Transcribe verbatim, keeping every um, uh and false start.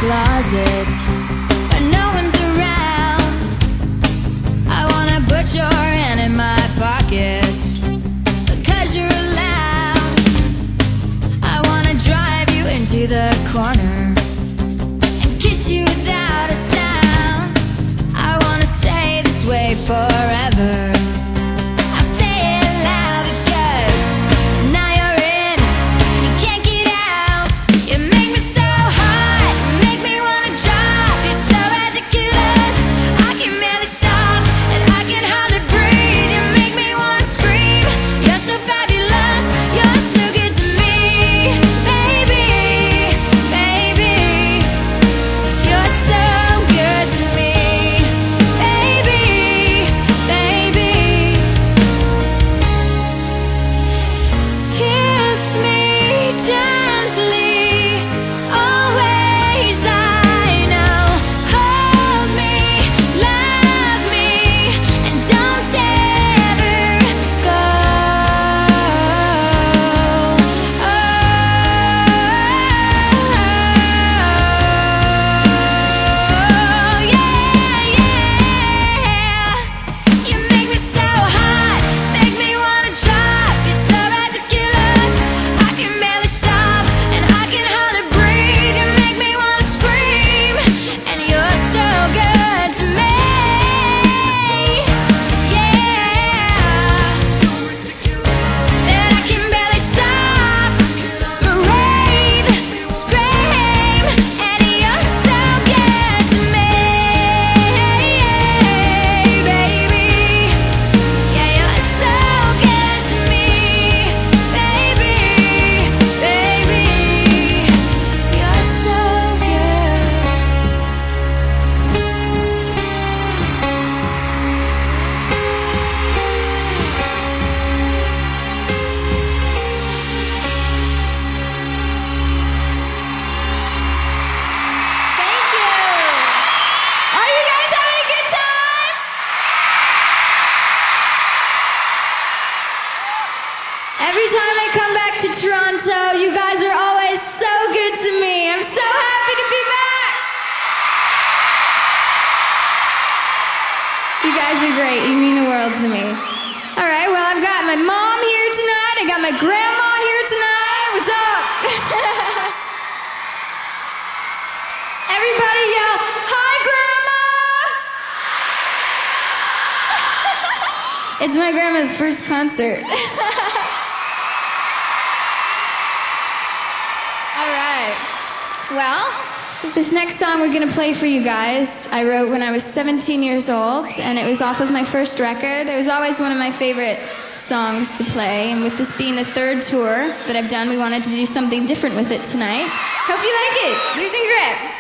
closet when no one's around. I wanna put your hand in my pocket because you're allowed. I wanna drive you into the corner and kiss you without a sound. I wanna stay this way forever. Every time I come back to Toronto, you guys are always so good to me. I'm so happy to be back. You guys are great. You mean the world to me. All right, well, I've got my mom here tonight. I got my grandma here tonight. What's up? Everybody yell, "Hi, Grandma!" It's my grandma's first concert. Well, this next song we're going to play for you guys, I wrote when I was seventeen years old, and it was off of my first record. It was always one of my favorite songs to play, and with this being the third tour that I've done, we wanted to do something different with it tonight. Hope you like it. Losing Grip.